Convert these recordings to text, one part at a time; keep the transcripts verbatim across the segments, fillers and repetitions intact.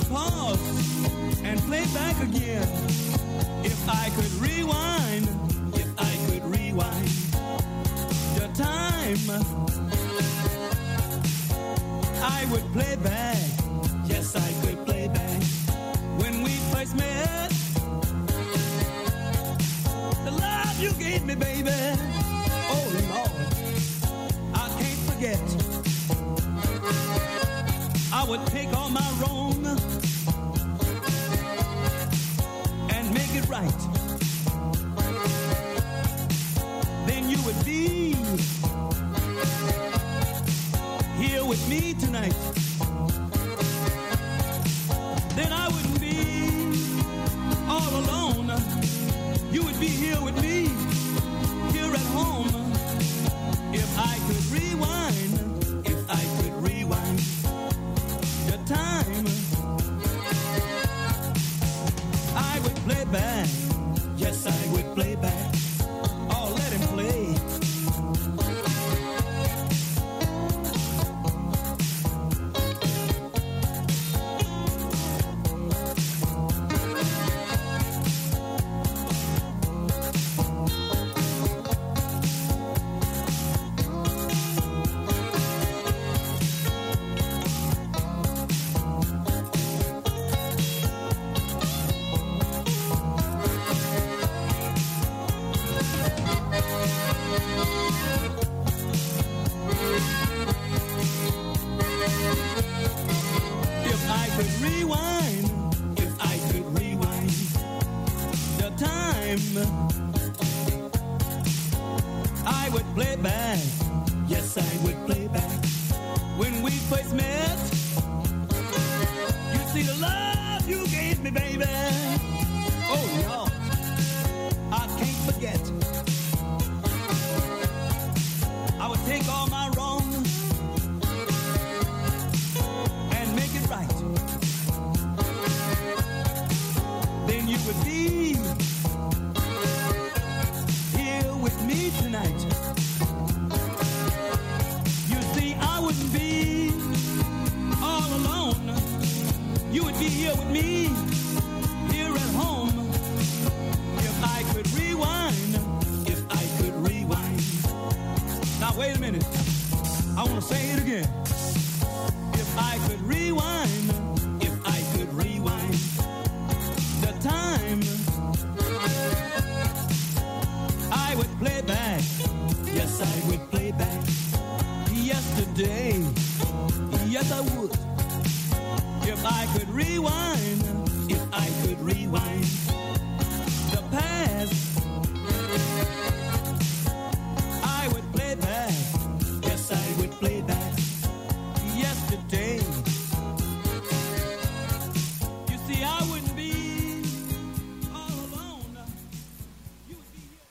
pause and play back again. If I could rewind, if I could rewind the time, I would play back. Yes, I could play back when we first met. The love you gave me, baby. Oh Lord, I can't forget. I would take all my wrong and make it right. Then you would be here with me tonight. Then I wouldn't be all alone. You would be here with me, here at home. If I could rewind, if I could rewind the time, I would play back. Yes, I would play back. Oh, let him play. I would play back. Yes, I would play back when we first met. You see the love you gave me, baby. Oh Lord, I can't forget. I would take all my wrong and make it right. Then you would be here with me tonight. You see, I wouldn't be all alone. You would be here with me, here at home. If I could rewind, if I could rewind. Now wait a minute, I want to say it again. If I could rewind, if I could rewind the time, I would play back. Yes, I would play back yesterday. Yes, I would. If I could rewind, if I could rewind the past, I would play back. Yes, I would play back yesterday. You see, I wouldn't be all alone. You would be here.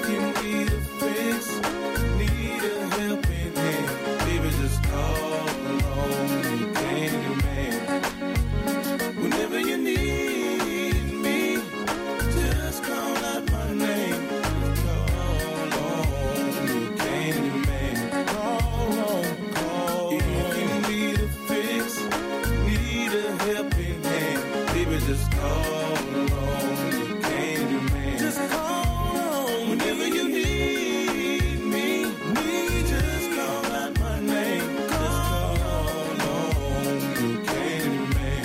you need a fix, need a helping hand, baby, just call along the Candyman. Whenever you need me, just call out my name. Just call on the Candyman. Call on, call. If you need a fix, need a helping hand, baby, just call along the Candyman. Just call on. Whenever you need me, need just call out my name. Just call on the Candyman.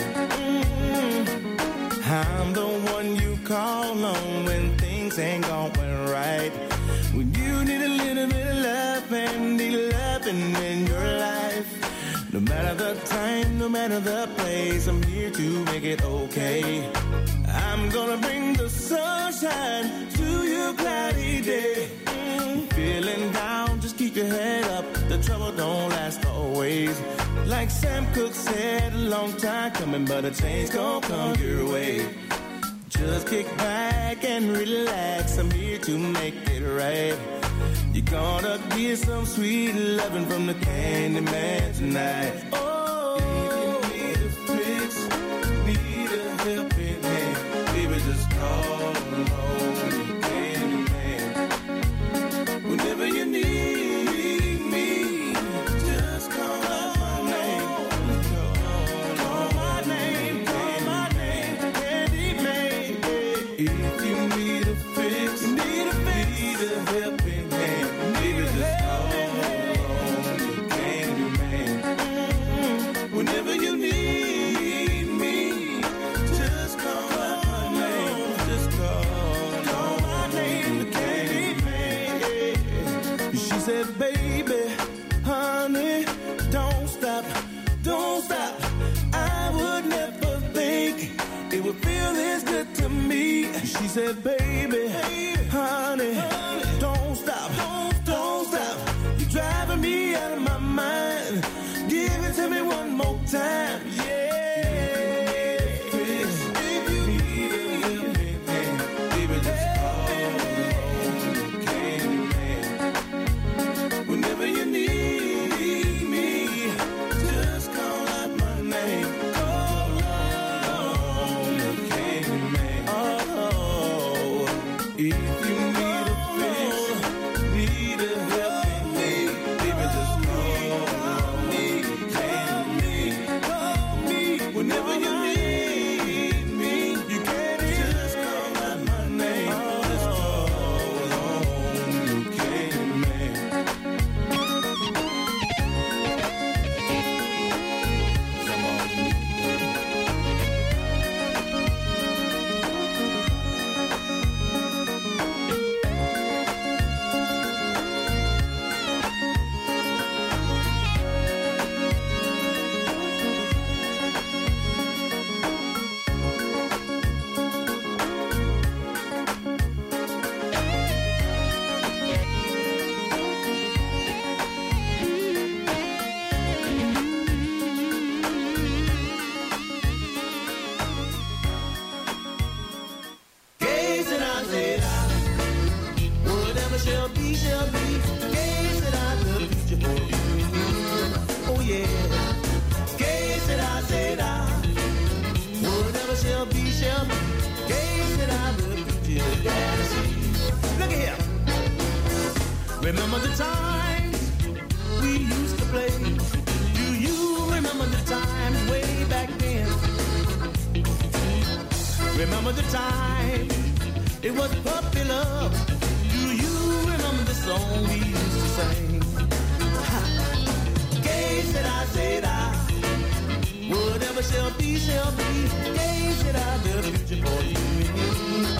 Mm-hmm. I'm the one you call on when things ain't going right. When you need a little bit of love and need loving in your life. No matter the time, no matter the place, I'm here to make it okay. I'm gonna bring the sunshine to your cloudy day. Mm, feeling down, just keep your head up. The trouble don't last always. Like Sam Cooke said, a long time coming, but a change gon' come your way. Just kick back and relax. I'm here to make it right. You're gonna get some sweet loving from the Candyman tonight. Oh, if you need a fix, need a helping hand, baby, just call along the Candyman. Whenever you need me, just call out my name. Call, call my name, call my name, Candyman. If you need a fix, need a fix, need a helping hand, baby, just call along the Candyman. Whenever you need me, just call out my name. Just call, call my name, the Candyman. She said, baby, honey, don't stop, don't stop. I would never think it would feel this good to me. She said, baby, honey, don't stop, don't stop. You're driving me out of my mind. Give it to me one more time, yeah. If you need a helping hand, baby, just call on the Candyman. Whenever you need me, just call out my name. Call on the Candyman. Oh, if you need a fix, need a helping hand, baby, just call on me, call me, call me. Whenever you need me, you can just call out my name. Just call on the Candyman. Gaze and I said I, whatever shall be, shall be. Gaze and I, the future for you and me. Oh yeah. Gaze and I said I, whatever shall be, shall be. Gaze and I, the future that I see. Look here. Remember the times we used to play. Do you remember the times way back then? Remember the time it was puppy love. Do you remember the song we used to sing? Ha. Gay said I, said I, whatever shall be, shall be. Gay said I, the future for you and me.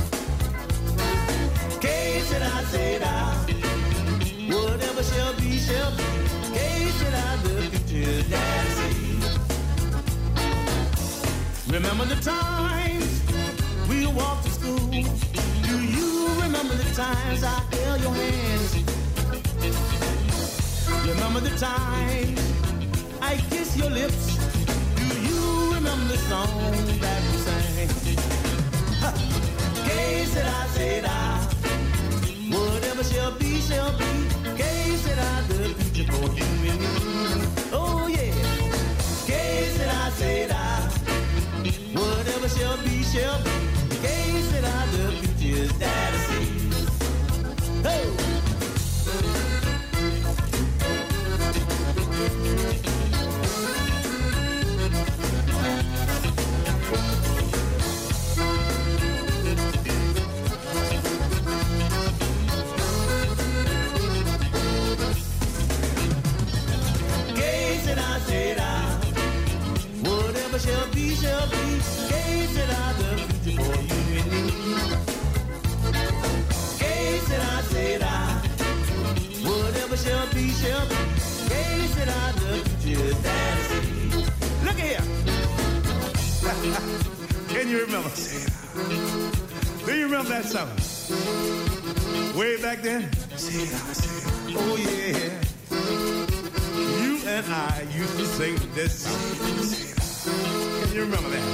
Gay said I, said I, whatever shall be, shall be. Gay said I, the future that I see. Remember the times we walked to school. Do you remember the times I held your hands? Remember the time I kissed your lips? Do you remember the song that we sang? Gay said I, said I, whatever Whatever shall be, shall be. Que será the future for you and me. Oh yeah. Que será, será. Whatever shall be, shall be. Que será the future's that I see. Oh. Whatever shall be, shall be. Que será the future for you and me. Que será, será. Whatever shall be, shall be. Que será the future that I see. Look here. Can you remember? Do you remember that song? Way back then? Oh yeah. You and I used to sing this song. Can you remember that?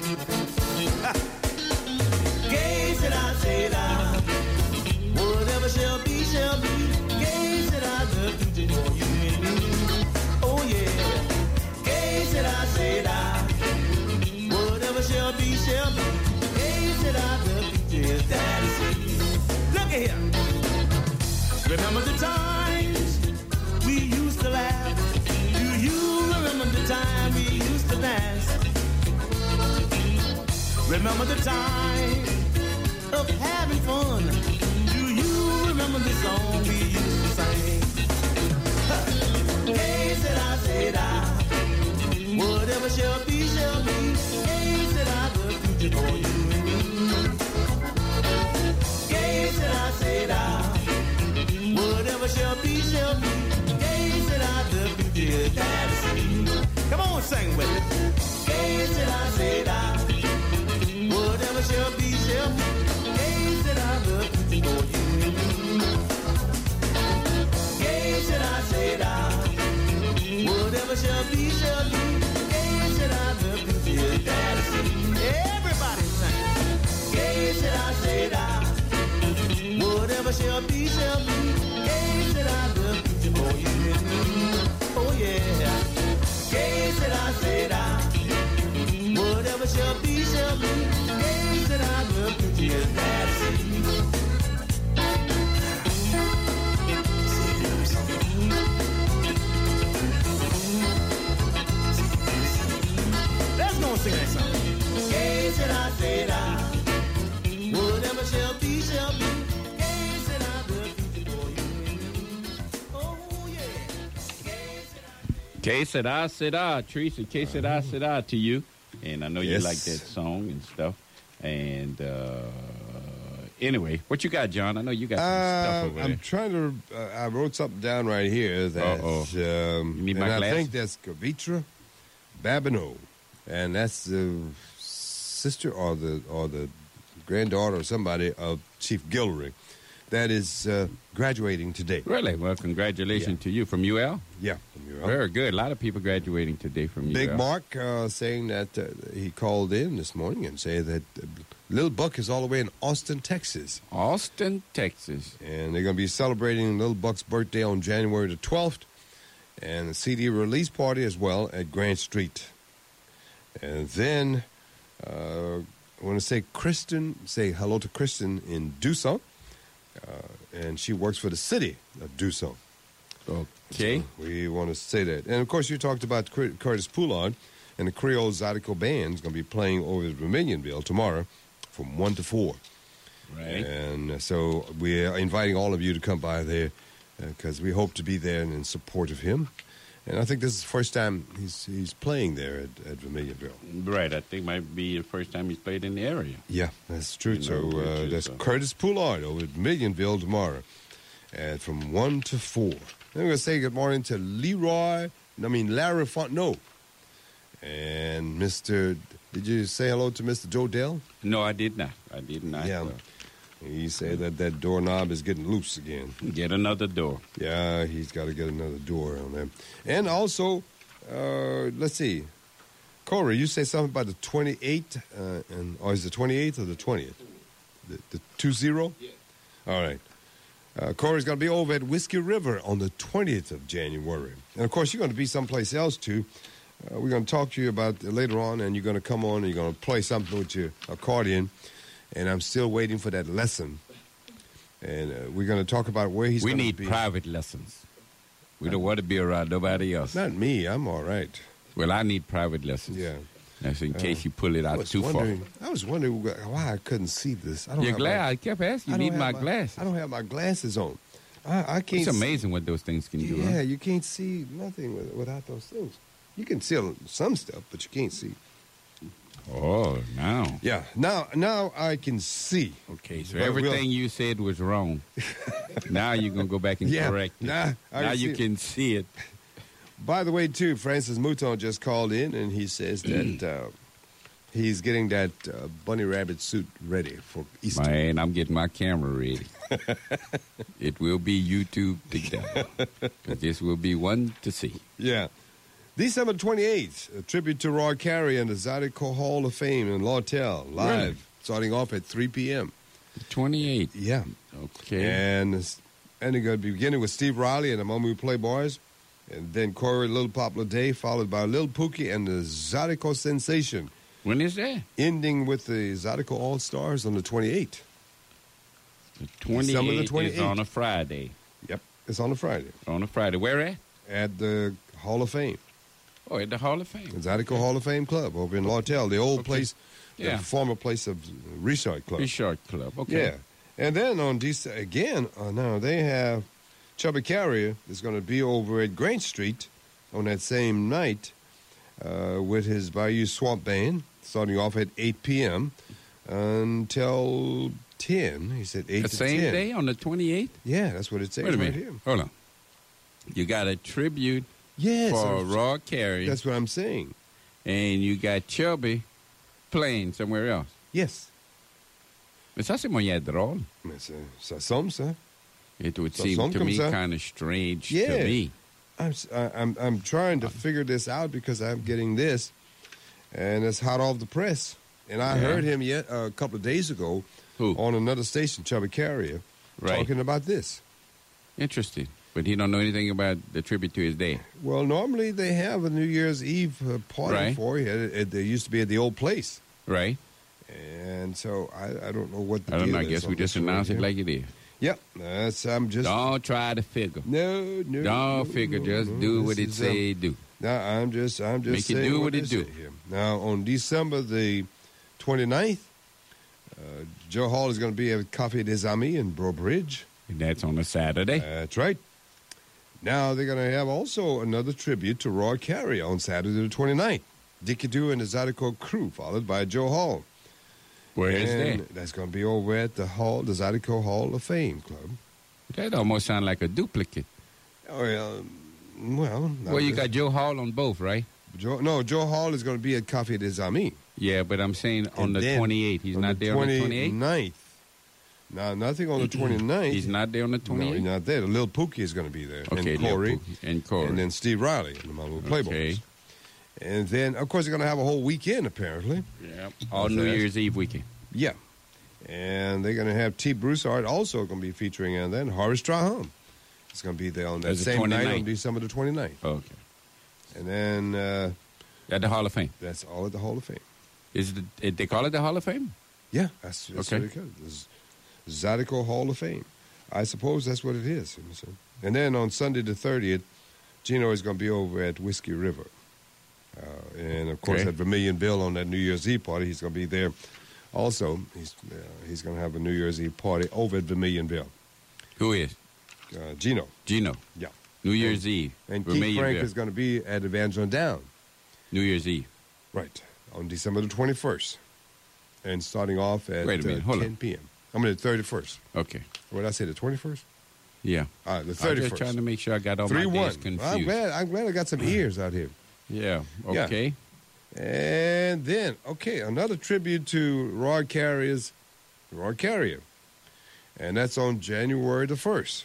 Que será, será. Whatever shall be, shall be. Que será the future for you and me. Oh yeah. Que será, será. Whatever shall be, shall be. Que será the future that I see. Look at here. Remember the times we used to laugh. Do you remember the time we used to dance? Remember the time of having fun? Do you remember the song we used to sing? Que será, será. Whatever shall be, shall be. Que será the future for you and me. Que será, será. Whatever shall be, shall be. Que será the future that I see. Come on, sing with it. Que será, será. Whatever shall be, shall be. Que será the future for you and me. Que será, será. Whatever shall be, shall be. Que será the future that I see. Everybody sing. Que será, será. Whatever shall be, shall be. Que será the future for you and me. Oh yeah. Que será, será. Whatever shall be, shall be. Que será the future that I see. Let's go and sing that song. Que será, será. Whatever shall be, shall be. Que será the future for you and me. Oh yeah. Que será, será, Teresa. Que será, será to you. And I know you Yes. like that song and stuff. And uh, anyway, what you got, John? I know you got some stuff Uh, over I'm there. trying to. Uh, I wrote something down right here that Uh-oh. um, You need and my I glass? think that's Kavitra Babineau, and that's the sister or the or the granddaughter or somebody of Chief Guillory, that is uh, graduating today. Really? Well, congratulations Yeah. to you from U L. Yeah, from your Very good. A lot of people graduating today from Big U L. Mark uh, saying that uh, he called in this morning and say that uh, Lil Buck is all the way in Austin, Texas. Austin, Texas. And they're going to be celebrating Lil Buck's birthday on January the twelfth, and the C D release party as well at Grant Street. And then uh, I want to say Kristen, say hello to Kristen in Dusson, uh, and she works for the city of Dusson. Okay. So we want to say that. And, of course, you talked about Cur- Curtis Poulard, and the Creole Zydeco Band is going to be playing over at Vermilionville tomorrow from one to four. Right. And uh, so we're inviting all of you to come by there because uh, we hope to be there and in support of him. And I think this is the first time he's he's playing there at, at Vermilionville. Right. I think might be the first time he's played in the area. Yeah, that's true. You So know, uh, which is, that's uh, Curtis Poulard over at Vermilionville tomorrow at from one to four. Then we're going to say good morning to Leroy, I mean Larry Fontenot. And Mister, did you say hello to Mister Joe Dell? No, I did not. I did not. Yeah. uh, He said that that doorknob is getting loose again. Get another door. Yeah, he's got to get another door on there. And also, uh, let's see. Corey, you say something about the twenty-eighth, uh, and or is it the twenty-eighth or the twentieth? The, the two zero? Yeah. All right. Uh, Corey's going to be over at Whiskey River on the twentieth of January. And, of course, you're going to be someplace else, too. Uh, we're going to talk to you about it later on, and you're going to come on and you're going to play something with your accordion. And I'm still waiting for that lesson. And uh, we're going to talk about where he's We going to need be. private lessons. We don't want to be around nobody else. Not me. I'm all right. Well, I need private lessons. Yeah. That's in case you pull it I out was too far. wondering. I was wondering why I couldn't see this. I don't Your have glass. my- I kept asking. I You don't need have my glasses. I don't have my glasses on. I, I can't. It's see- amazing what those things can do. Yeah, Huh? you can't see nothing with, without those things. You can see some stuff, but you can't see. Oh, now. Yeah. Now, now I can see. Okay, so But everything we'll- you said was wrong. Now you're going to go back and Yeah, correct it. nah, I now can you see it. can see it. By the way, too, Francis Mouton just called in, and he says that uh, he's getting that uh, bunny rabbit suit ready for Easter. Man, I'm getting my camera ready. It will be YouTube together. 'Cause this will be one to see. Yeah. December twenty-eighth, a tribute to Roy Carey and the Zydeco Hall of Fame in Lawtell, live, Really? starting off at three p.m. twenty-eight. Yeah. Okay. And, it's- and they're going to be beginning with Steve Riley and the Mamu Playboys, and then Corey Little Poplar Day, followed by Lil Pookie and the Zydeco Sensation, When is that? ending with the Zydeco All-Stars on the twenty-eighth. The December the twenty-eighth is twenty-eighth. on a Friday. Yep. It's on a Friday On a Friday. Where at? at the Hall of Fame, Oh, at the Hall of Fame. the Zydeco Hall of Fame Club over in Lawtell, the old Okay. place, Yeah. the former place of Richard Club. Richard Club. Okay. Yeah. And then on December, again, uh, now they have Chubby Carrier is going to be over at Grant Street on that same night uh, with his Bayou Swamp Band, starting off at eight p.m. until ten. He said eight The to same ten. day on the twenty-eighth? Yeah, that's what it says Wait a right minute. here. Hold on. You got a tribute Yes, for I'm- Raw Carey, that's what I'm saying. and you got Chubby playing somewhere else. Yes. Mais ça, c'est moyen drôle. Mais ça, ça somme, ça. It would Ça seem sonne to comme me ça. kind of strange Yeah. to me. I'm, s- I- I'm, I'm trying to figure this out because I'm getting this, and it's hot off the press. And I Yeah. heard him yet uh, a couple of days ago Who? on another station, Chubby Carrier, Right. talking about this. Interesting. But he don't know anything about the tribute to his day. Well, normally they have a New Year's Eve uh, party Right. for you. It, it, they used to be at the old place. Right? And so I, I don't know what the I don't deal know. I is guess on we this just one announce it here. like it is. Yep. That's, I'm just... Don't try to figure. No, no. Don't no, figure. no, Just no. do what This it is, um, say do. No, I'm just, I'm just Make it saying do what they it do. say here. Now, on December the twenty-ninth, uh, Joe Hall is going to be at Café des Amis in Bro Bridge. And that's on a Saturday. That's right. Now, they're going to have also another tribute to Roy Carey on Saturday the twenty-ninth. Dickie Doo and the Zydeco crew, followed by Joe Hall. Where is and that? that's going to be over at the Hall, the Zydeco Hall of Fame Club. That almost sounds like a duplicate. Oh, well, well. not Well, you really. got Joe Hall on both, right? Joe, no, Joe Hall is going to be at Café des Amis. Yeah, but I'm saying on And the then twenty-eighth. He's not there on the twenty-eighth? twenty-ninth. Now, nothing on the twenty-ninth. He's not there on the No, he's twenty-eighth? not there. The Lil Pookie is going to be there. Okay, and Lil Corey. Pookie and Corey. And then Steve Riley and the Mama Playboys. Okay. And then, of course, they're going to have a whole weekend, apparently. Yeah. All What's New that? Year's Eve weekend. Yeah. And they're going to have T. Broussard also going to be featuring, and then Horace Straham. It's going to be there on that That's the same night on twenty-ninth. December the twenty-ninth. Okay. And then uh, At the Hall of Fame. that's all at the Hall of Fame. Is it, eh, they call it the Hall of Fame? Yeah, that's, that's Okay. what it is. The Zydeco Hall of Fame. I suppose that's what it is. And then on Sunday the thirtieth, Gino is going to be over at Whiskey River. Uh, and, of course, Okay. at Vermilion Bill on that New Year's Eve party, he's going to be there. Also, he's uh, he's going to have a New Year's Eve party over at Vermilion Bill. Who is? Uh, Gino. Gino. Yeah. New Year's Eve. And Keith Frank Vermilionville. is going to be at Evangeline Down. New Year's Eve. Right. On December the twenty-first. And starting off at Wait a minute, uh, hold on. ten p.m. I mean, the thirty-first. Okay. What did I say, the twenty-first? Yeah. All right, the I'm just thirty-first. trying to make sure I got all three my one. days confused. I'm glad, I'm glad I got some ears out here. Yeah. Yeah. Okay. And then, okay, another tribute to Roy Carrier's Roy Carrier. And that's on January the first.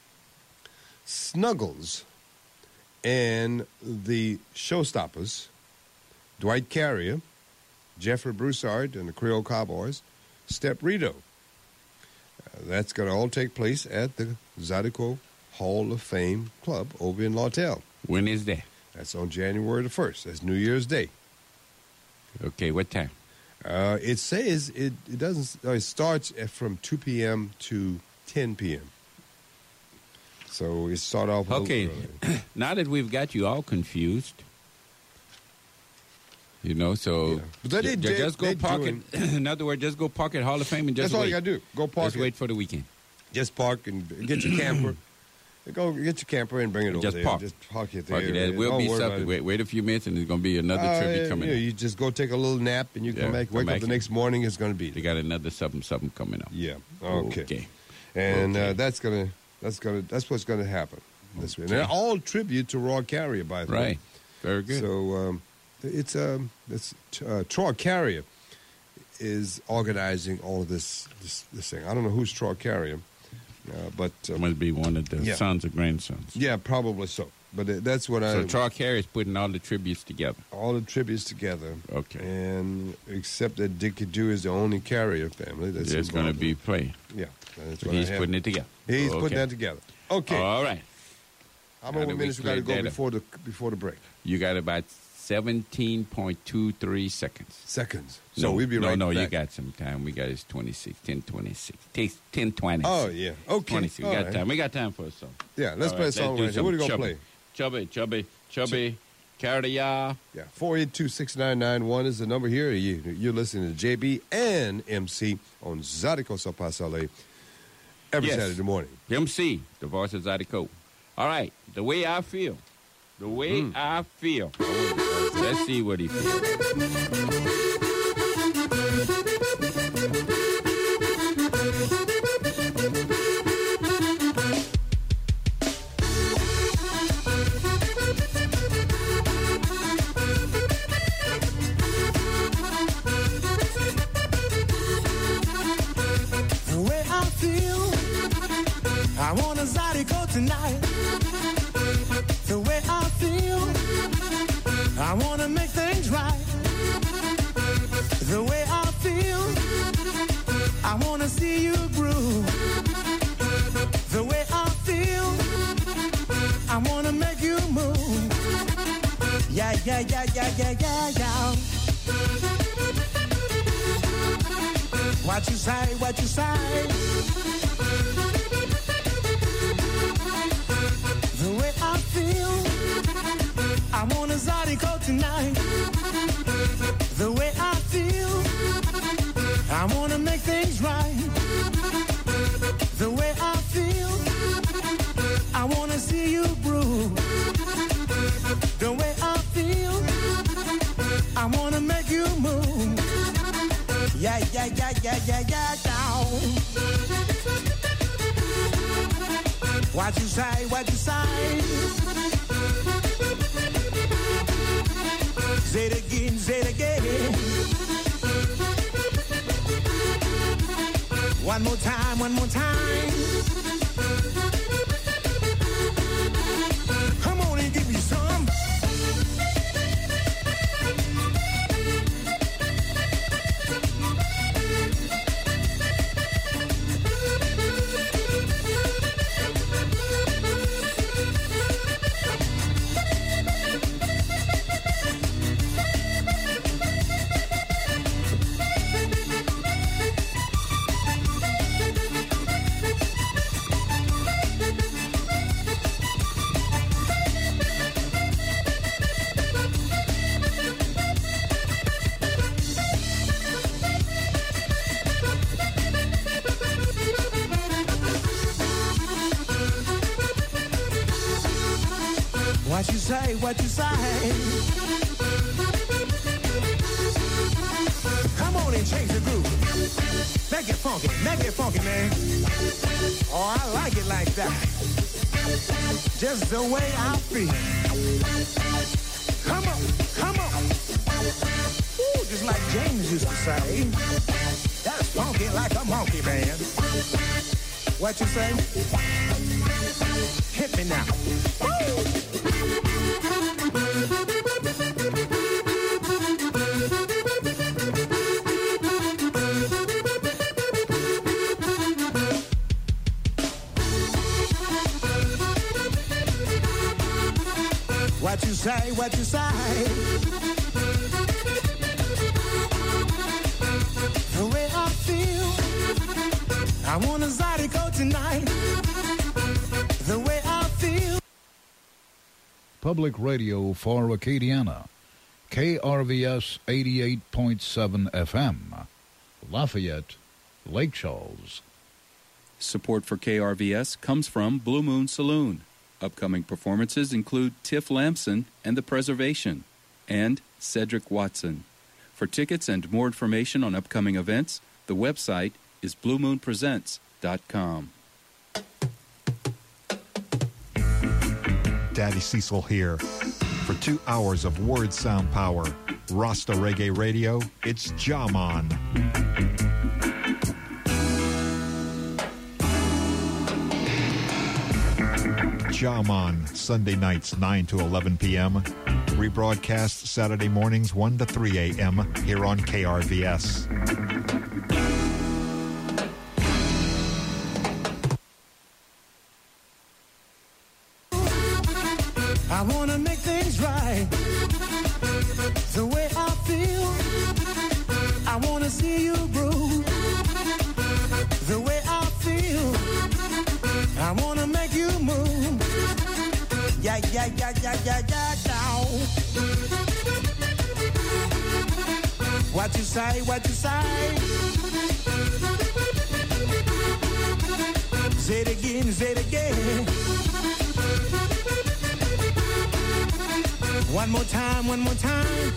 Snuggles and the Showstoppers, Dwight Carrier, Jeffrey Broussard and the Creole Cowboys, Step Rito. Uh, that's going to all take place at the Zydeco Hall of Fame Club over in Lawtell. When is that? That's on January the first. That's New Year's Day. Okay, what time? Uh, it says it, it doesn't. Uh, it starts at from two p.m. to ten p.m. So it start off. A Okay, little early. now that we've got you all confused, you know, so Yeah. But they- ju- they- just go they park doing- it. In other words, just go park at Hall of Fame and just That's all wait. you got to do. Go park Just it. wait for the weekend. Just park and get your camper. Go get your camper and bring it over Just there. park. Just park it there. Park it there. We'll Don't be worry about something. it. Wait, wait a few minutes, and there's going to be another Uh, tribute yeah, coming yeah, up. you just go take a little nap and you Yeah, come back. come Wake back up the and- next morning. It's going to be They there. got another something, something coming up. Yeah. Okay. Okay. And Okay. Uh, that's gonna that's gonna that's what's gonna happen this week. And they're all tribute to Raw Carrier, by the way. Right. Very good. So um, it's um it's uh, Troy Carrier is organizing all of this this this thing. I don't know who's Troy Carrier, uh, but It um, must be one of the yeah. sons or grandsons. yeah, probably so. But it, that's what I So Charles Carey is putting all the tributes together. all the tributes together. Okay. And except that Dickie Dew is the only Carrier family that's There's going to involved. be play. Yeah, that's So what I he's have. putting it together. He's Okay. putting that together. Okay. All right. How Now many that we minutes we got to cleared go that up. before the before the break? You got about seventeen point two three seconds. Seconds. So no, we'll be no, right no, back. you got some time. We got it's twenty-six, ten twenty-six. Takes ten twenty. Oh yeah. Okay. twenty-six. We All got right. time. We got time for a song. Yeah. Let's All play right, a song do right here. What are you some gonna play? Chubby, chubby, chubby, cardia. Yeah. Four eight two six nine nine one is the number here. You you're listening to J B and M C on Zydeco Sao Pasale every Yes. Saturday morning. M C, the voice of Zydeco. All right. The way I feel. The way Mm. I feel. Let's see what he feels. The way I feel, I want a Zydeco tonight. The way I feel, I want to make things right. The way I feel, I want to see you groove. The way I feel, I want to make you move. Yeah, yeah, yeah, yeah, yeah, yeah, yeah. What you say, what you say. The way I feel, I want a Zydeco tonight. The way I feel, I want to make things right. The way I feel, I want to see you groove. The way I feel, I want to make you move. Yeah, yeah, yeah, yeah, yeah, yeah, yeah. What you say, what you say. Say it again, say it again. One more time, one more time. Come on and give me some. What you say, what you say. Come on and change the groove. Make it funky, make it funky, man. Oh, I like it like that. Just the way I feel. Come on, come on. Ooh, just like James used to say. That's funky like a monkey, man. What you say? Hit me now. Woo! What you say, what you say. The way I feel, I want a Zydeco tonight. The way I feel. Public radio for Acadiana. K R V S eighty-eight point seven F M. Lafayette, Lake Charles. Support for K R V S comes from Blue Moon Saloon. Upcoming performances include Tiff Lamson and The Preservation and Cedric Watson. For tickets and more information on upcoming events, the website is blue moon presents dot com. Daddy Cecil here. For two hours of word sound power, Rasta Reggae Radio, it's Jaman. Jaman, Sunday nights nine to eleven p.m. Rebroadcast Saturday mornings one to three a.m. here on K R V S. I wanna make things right. The way I feel, I wanna see you groove. The way I feel, I wanna make you move. Yeah, yeah, yeah, yeah, yeah, yeah, yeah. What you say, what you say. Say it again, say it again. One more time, one more time.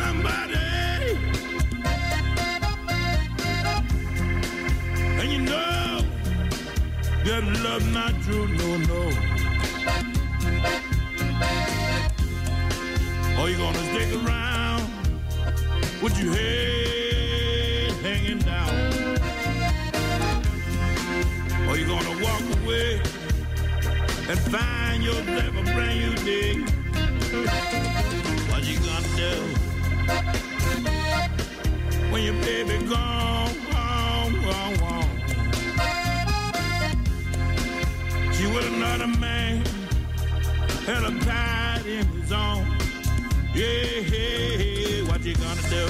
somebody, and you know that love not true, no, no. Are you gonna stick around with your head hanging down? Or you gonna walk away and find yourself a brand new day? What you gonna do when your baby gone, gone, gone, gone? She with another man, had her tied in his arms. Yeah, hey, hey, what you gonna do?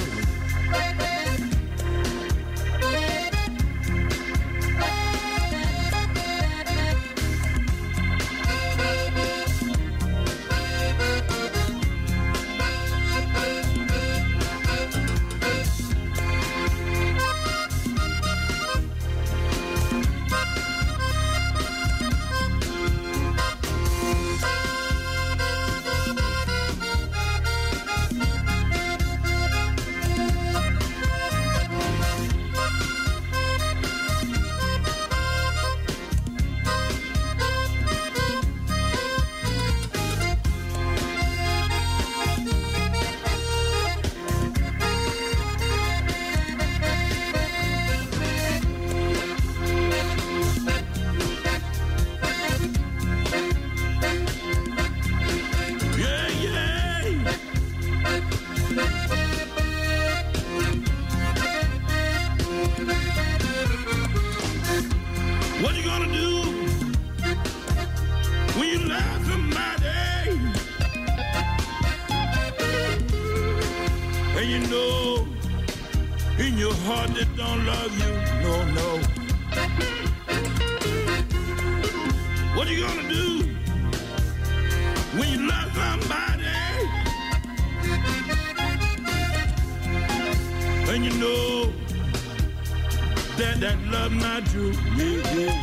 What you gonna do when you love somebody and you know in your heart they don't love you? No, no. What you gonna do when you love somebody and you know that that love not true? Yeah, yeah.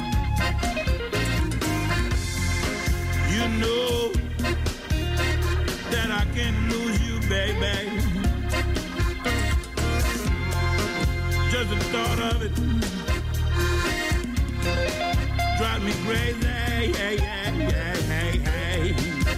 You know that I can't lose you, baby. Just the thought of it drives me crazy. Hey, hey, hey, hey, hey.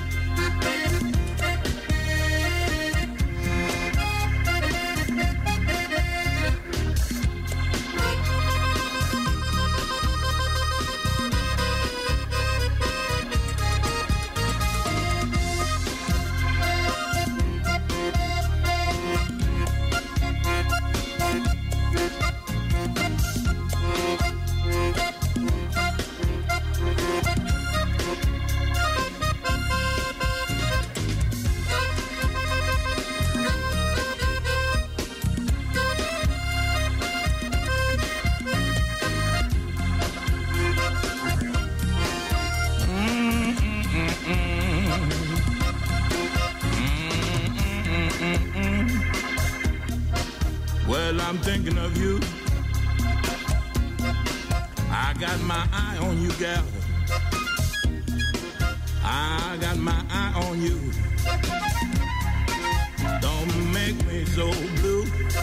Well, I'm thinking of you. I got my eye on you, gal. I got my eye on you. Don't make me so blue.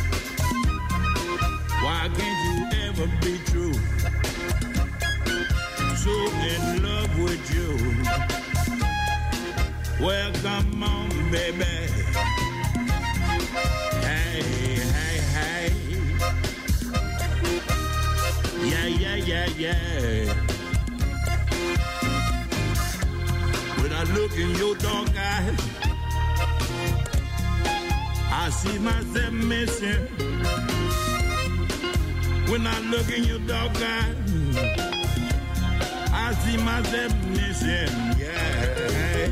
Why can't you ever be true? So in love with you. Well, come on, baby. Hey, hey, hey. Yeah, yeah, yeah, yeah. When I look in your dark eyes, I see myself missing. When I look in your dark eyes, I see myself missing. Yeah.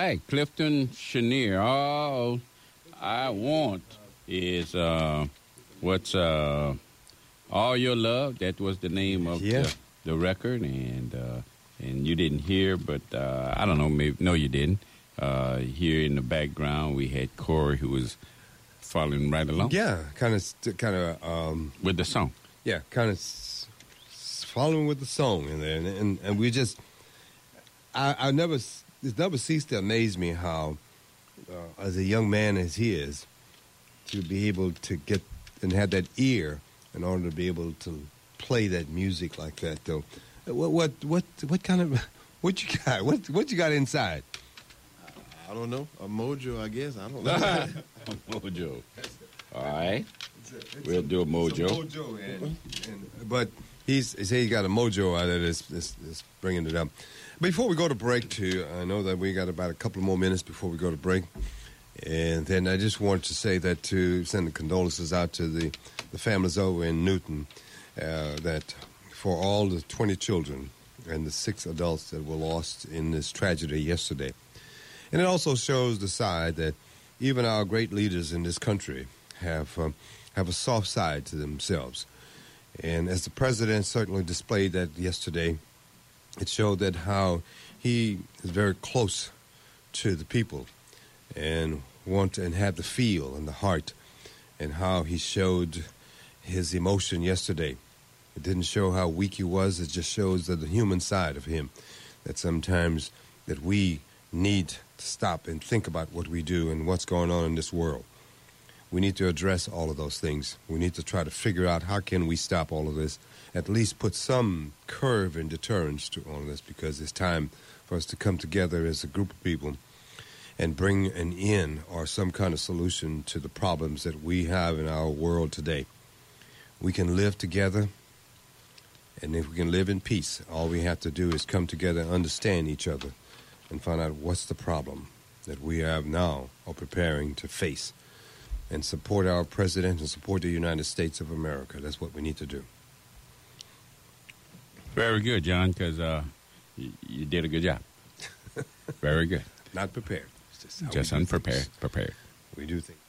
right, Clifton Chenier. All I want is uh, what's uh, All Your Love. That was the name of Yeah. the, the record, and uh, and you didn't hear, but uh, I don't know, maybe no, you didn't. Uh, here in the background, we had Corey who was following right along. Yeah, kind of, kind of, um, with the song. yeah, kind of s- s- following with the song in there, and and, and we just, I, I never, s- it's never ceased to amaze me how, uh, as a young man as he is, to be able to get and have that ear in order to be able to play that music like that. Though, what what what what kind of what you got? What what you got inside? I don't know. A mojo, I guess. I don't know. Mojo. All right. We'll do a mojo. It's a mojo, and, and, but he's he said he got a mojo out of this, this, this bringing it up. Before we go to break, too, I know that we got about a couple more minutes before we go to break, and then I just want to say that to send the condolences out to the, the families over in Newton, uh, that for all the twenty children and the six adults that were lost in this tragedy yesterday. And it also shows the side that even our great leaders in this country have um, have a soft side to themselves. And as the president certainly displayed that yesterday, it showed that how he is very close to the people and want and have the feel and the heart, and how he showed his emotion yesterday. It didn't show how weak he was. It just shows that the human side of him, that sometimes that we need to stop and think about what we do and what's going on in this world. We need to address all of those things. We need to try to figure out how can we stop all of this, at least put some curve and deterrence to all of this, because it's time for us to come together as a group of people and bring an end or some kind of solution to the problems that we have in our world today. We can live together, and if we can live in peace, all we have to do is come together and understand each other and find out what's the problem that we have now or preparing to face, and support our president and support the United States of America. That's what we need to do. Very good, John, because uh, you, you did a good job. Very good. Not prepared. It's just how Just we do unprepared, things. prepared. We do things.